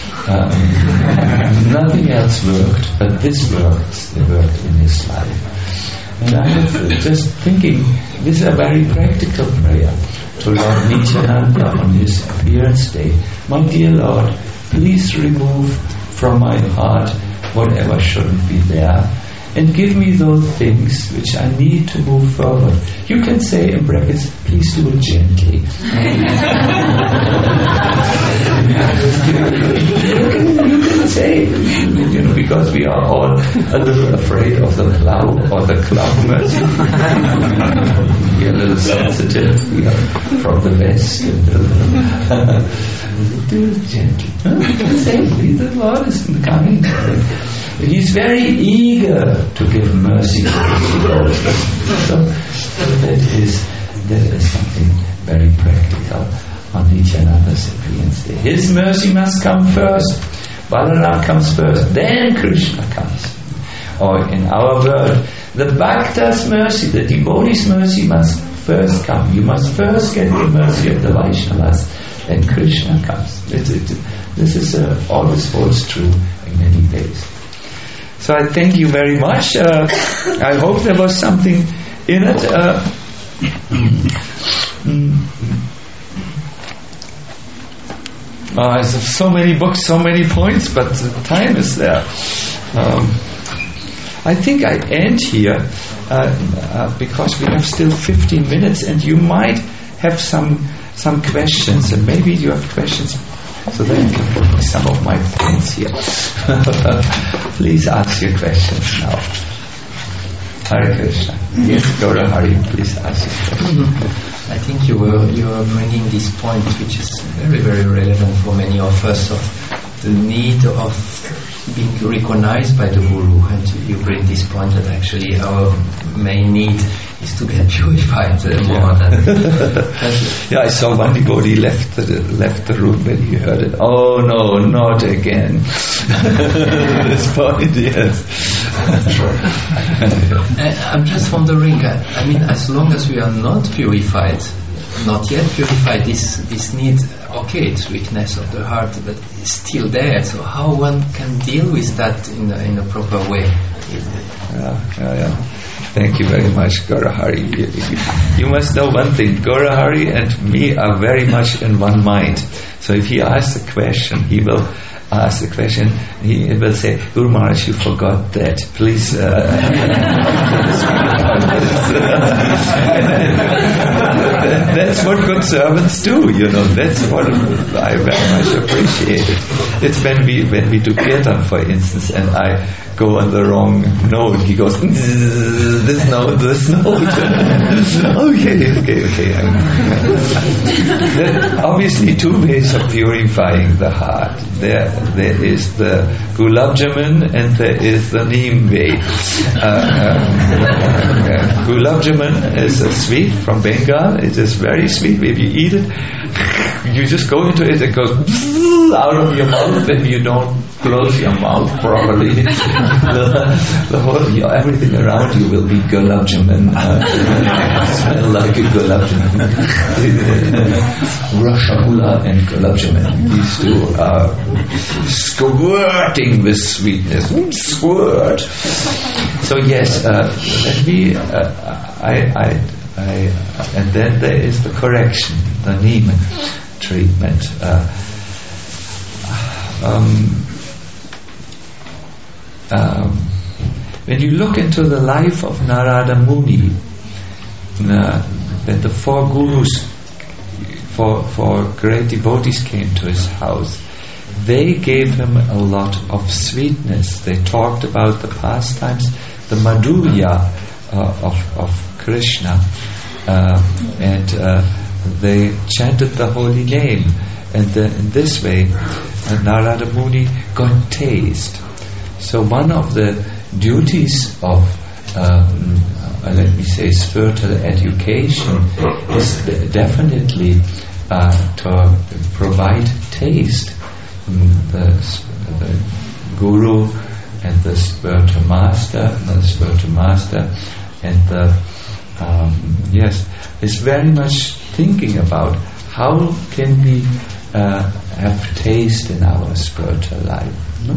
Nothing else worked, but this worked in his life. And I was just thinking, this is a very practical prayer to Lord Nityananda on his appearance day. My dear Lord, please remove from my heart whatever shouldn't be there, and give me those things which I need to move forward. You can say in brackets, please do it gently. you can say, because we are all a little afraid of the cloud or the cloud mercy. We are a little sensitive. We are from the West. Do it gently. Safely, the Lord is kind. He's very eager to give mercy to his devotees. So that is something very practical on Nityananda's appearance day. His mercy must come first. Balaram comes first, then Krishna comes. Or in our world, the Bhakta's mercy, the devotee's mercy must first come. You must first get the mercy of the Vaishnavas, then Krishna comes. This is always holds true in many ways. So I thank you very much. I hope there was something in it. So many books, so many points, but the time is there. I think I end here because we have still 15 minutes, and you might have some questions, and maybe you have questions. So then I can put some of my points here. Please ask your questions now. Hare Krishna. Yes, Gaura Hari, please ask your question. I think you were bringing this point, which is very, very relevant for many of us, of the need of being recognized by the Guru, and you bring this point that actually our main need is to get purified more than. Yeah, I saw one devotee left the room when he heard it. Oh no, not again! This point, yes. I'm just wondering. I mean, as long as we are not purified, not yet purified, this need, okay, it's weakness of the heart, but it's still there. So how one can deal with that in a proper way? Yeah. Thank you very much, Gaura Hari. You must know one thing, Gaura Hari and me are very much in one mind. So if he asks a question, he will ask the question, he will say, Guru Maharaj, you forgot that. Please. That's what good servants do, That's what I very much appreciate. It's when we do kirtan, for instance, and I go on the wrong note. He goes, this note. Okay. There are obviously two ways of purifying the heart. There is the gulab jamun and there is the neem way. Gulab jamun is a sweet from Bengal. It is very sweet. If you eat it, you just go into it, it goes out of your mouth, and you don't close your mouth properly. The whole, everything around you will be gulab jamun. Smell like a gulab jamun. Rasagula and gulab jamun. These two are squirting with sweetness. Squirt. So yes, let me. And then there is the correction, the neem treatment. When you look into the life of Narada Muni, when the four gurus, four great devotees came to his house, they gave him a lot of sweetness. They talked about the pastimes, the madhurya of Krishna, and they chanted the holy name, and in this way Narada Muni got taste. So one of the duties of let me say spiritual education is definitely to provide taste. The guru and the spiritual master and the yes, is very much thinking about how can we have taste in our spiritual life. No?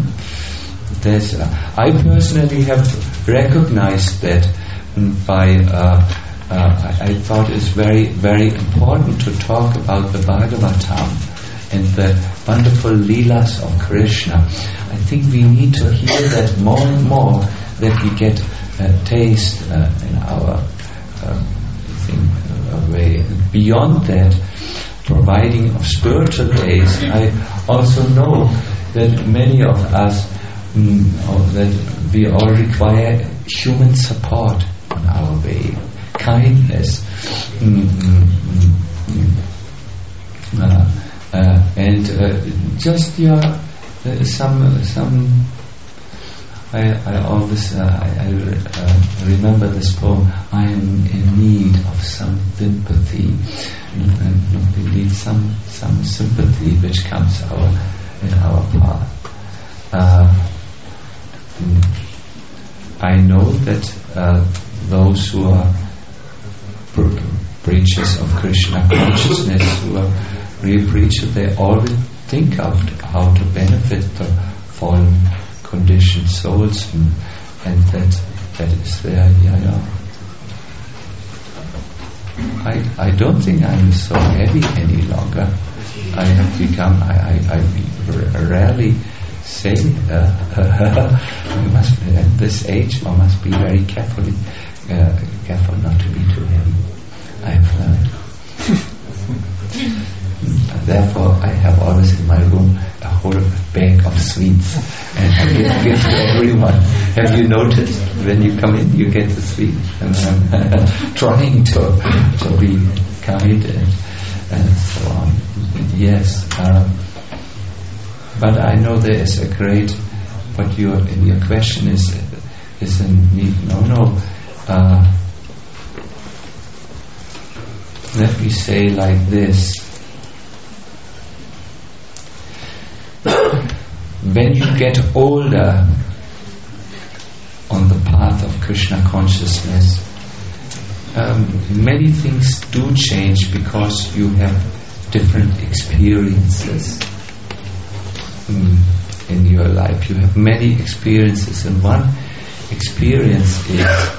I personally have recognized that by I thought it's very, very important to talk about the Bhagavatam and the wonderful Leelas of Krishna. I think we need to hear that more and more, that we get taste in our way. Beyond that, providing of spiritual taste, I also know that many of us, that we all require human support on our way, kindness, and just some. I always I remember this poem. I am in need of some sympathy, and we need some sympathy which comes in our path. I know that those who are preachers of Krishna consciousness, who are real preachers, they always think of how to benefit the fallen conditioned souls, and that is there. I don't think I'm so heavy any longer. I have become. I rarely say you must at this age one must be very careful not to be too heavy. I've learned. Therefore, I have always in my room a whole bag of sweets, and I give to everyone. Have you noticed when you come in, you get the sweets, and I'm trying to be kind and so on. Yes, but I know there is a great. What your question is in need. No. Let me say like this. When you get older on the path of Krishna consciousness, many things do change because you have different experiences in your life. You have many experiences, and one experience is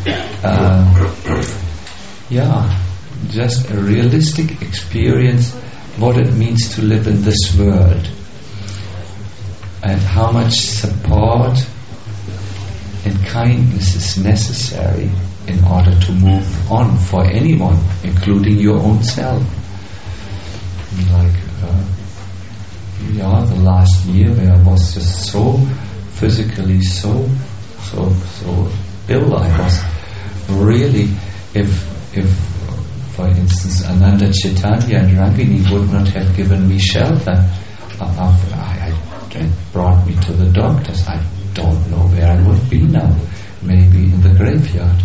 just a realistic experience what it means to live in this world, and how much support and kindness is necessary in order to move on for anyone, including your own self. Like the last year where I was just so physically so ill. I was really, if for instance Ananda Chaitanya and Rangini would not have given me shelter and brought me to the doctors, I don't know where I would be now. Maybe in the graveyard,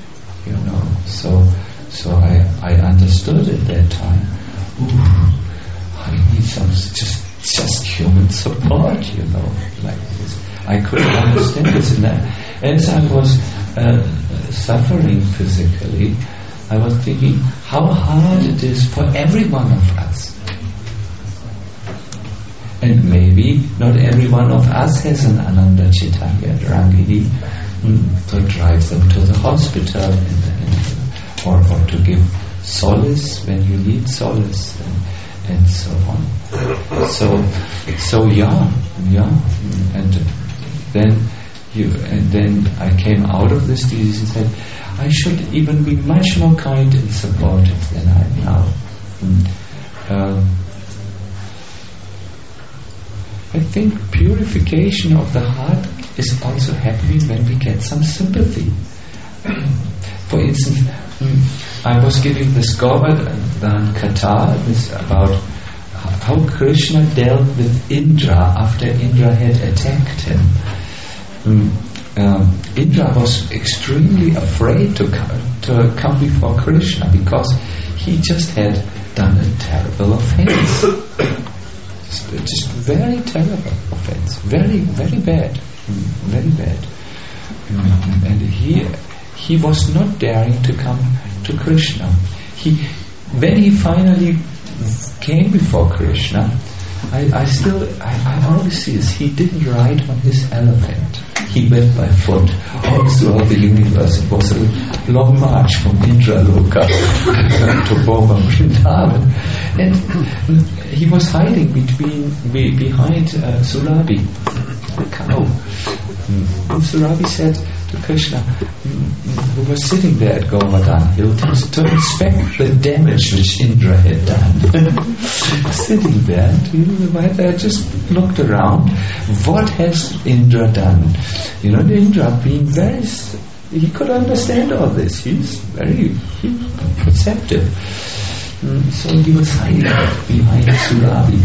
So I understood at that time. I need some just human support, like this. I couldn't understand this. As I was suffering physically, I was thinking how hard it is for every one of us. And maybe not every one of us has an Ananda Chaitanya and Rangini to drive them to the hospital or to give solace when you need solace and so on. So and then I came out of this disease and said I should even be much more kind and supportive than I am now. I think purification of the heart is also happening when we get some sympathy. For instance, I was giving this Govardhan Katha about how Krishna dealt with Indra after Indra had attacked him. Indra was extremely afraid to come before Krishna because he just had done a terrible offense. Just very terrible offense, very, very bad, very bad. And he was not daring to come to Krishna. when he finally came before Krishna, I always see this. He didn't ride on his elephant. He went by foot all throughout the universe. It was a long march from Indraloka to Boma Vrindavan. And he was hiding behind Surabhi, the cow. And Surabhi said to Krishna, who was sitting there at Govardhan Hill, to inspect the damage which Indra had done. Sitting there, I just looked around. What has Indra done? Indra being he could understand all this. He's very perceptive. So he was hiding behind Surabhi.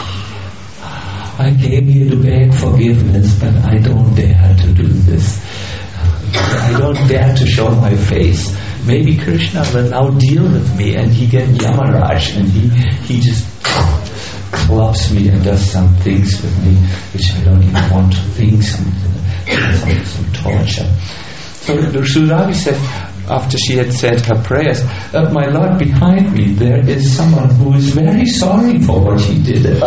I came here to beg forgiveness, but I don't dare to do this. I don't dare to show my face. Maybe Krishna will now deal with me, and he gets Yamaraj, and he just clubs me and does some things with me which I don't even want to think, some torture. So Surabhi said, after she had said her prayers, my Lord, behind me there is someone who is very sorry for what he did.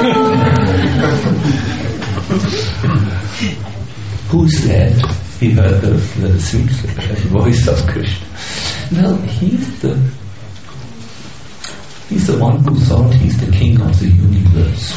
Who's that? He heard the sweet voice of Krishna. Well, he's the one who thought he's the king of the universe.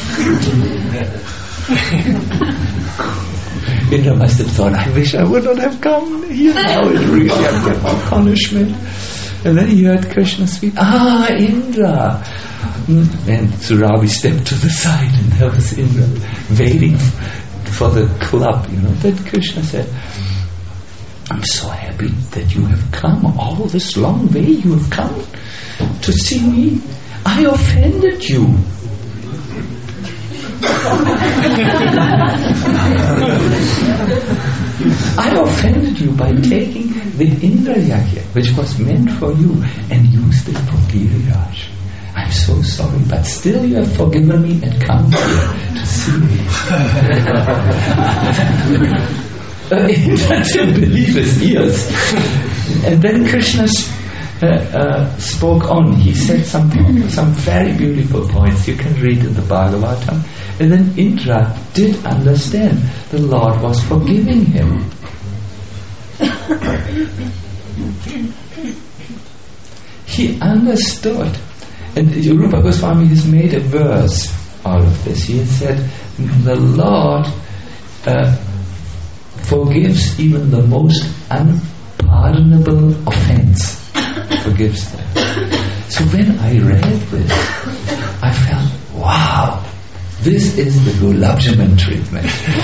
Indra must have thought, I wish I would not have come here now. It really I'd get my punishment. And then he heard Krishna speak, Indra. And Surabhi stepped to the side, and there was Indra waiting for the club. Then Krishna said, I'm so happy that you have come all this long way. You have come to see me. I offended you. I offended you by taking the Indra Yagya, which was meant for you, and used it for Giriraj. I'm so sorry, but still you have forgiven me and come here to see me. Indra didn't believe his ears. And then Krishna spoke on. He said some very beautiful points. You can read in the Bhagavatam. And then Indra did understand the Lord was forgiving him. He understood. And Rupa Goswami has made a verse out of this. He has said, the Lord forgives even the most unpardonable offense. Forgives them. So when I read this, I felt, wow, this is the Gulabjaman treatment.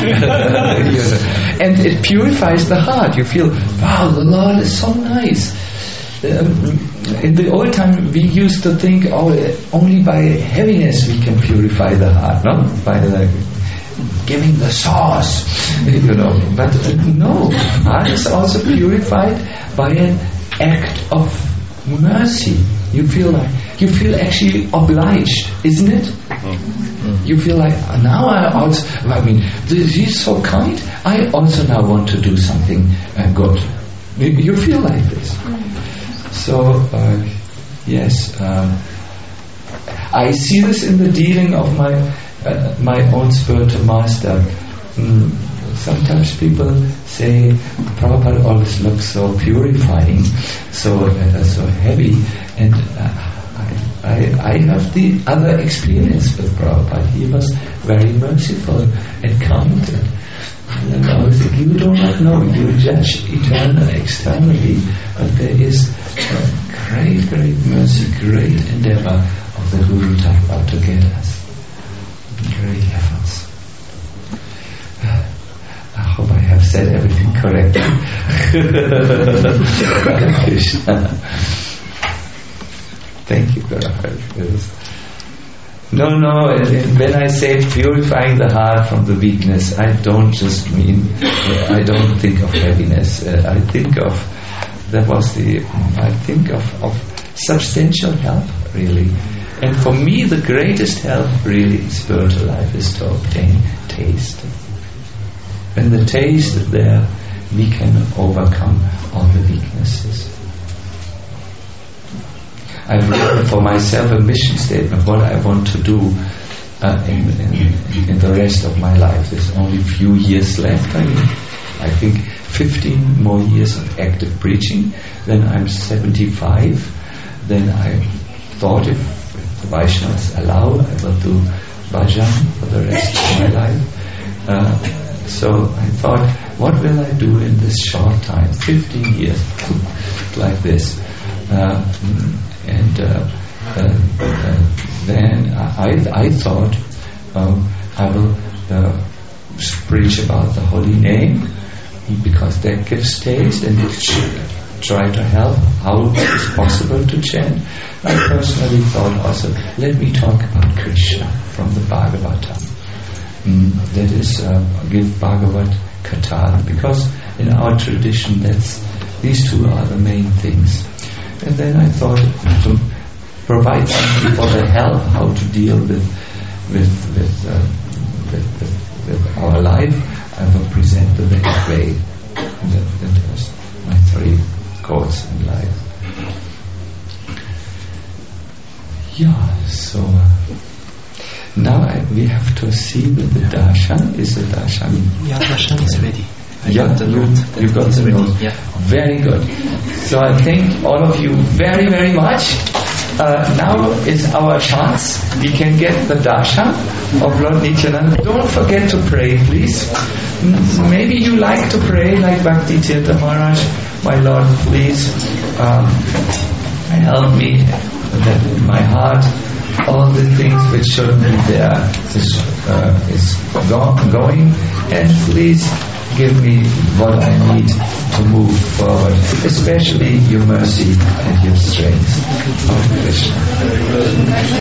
And it purifies the heart. You feel, wow, the Lord is so nice. In the old time, we used to think, only by heaviness we can purify the heart, no? By giving the sauce, But no, heart is also purified by an act of mercy. You feel actually obliged, isn't it? You feel like, now he's so kind, I also now want to do something good. You feel like this. So, yes, I see this in the dealing of my own spiritual master. Sometimes people say Prabhupada always looks so purifying, so heavy, and I have the other experience with Prabhupada. He was very merciful and kind. And I was thinking, you do not know, you judge externally, but there is great, great mercy, great endeavor of the Guru Tattva to get us. Great efforts. I hope I have said everything correctly. Krishna. Thank you, Guru. No, when I say purifying the heart from the weakness, I don't think of heaviness. I think of substantial help, really. And for me, the greatest help, really, in spiritual life is to obtain taste. When the taste is there, we can overcome all the weaknesses. I've written for myself a mission statement, what I want to do in the rest of my life. There's only a few years left. I think 15 more years of active preaching. Then I'm 75. Then I thought if the Vaishnavas allow, I will do bhajan for the rest of my life. So I thought, what will I do in this short time? 15 years, like this. Then I thought I will preach about the holy name, because that gives taste, and try to help how it is possible to chant. I personally thought also, let me talk about Krishna from the Bhagavatam. That is, give Bhagavad Katha, because in our tradition these two are the main things. And then I thought to provide something for the help, how to deal with our life. I will present the next way. That was my 3 goals in life. Yeah, so now we have to see that the darshan is the darshan. Yeah, darshan is ready. You got the note. Yeah. Very good. So I thank all of you very, very much. Now is our chance. We can get the darshan of Lord Nityananda. Don't forget to pray, please. Maybe you like to pray like Bhakti Tirtha Maharaj. My Lord, please help me that in my heart all the things which shouldn't be there is going, and please give me what I need to move forward, especially your mercy and your strength. Hare Krishna.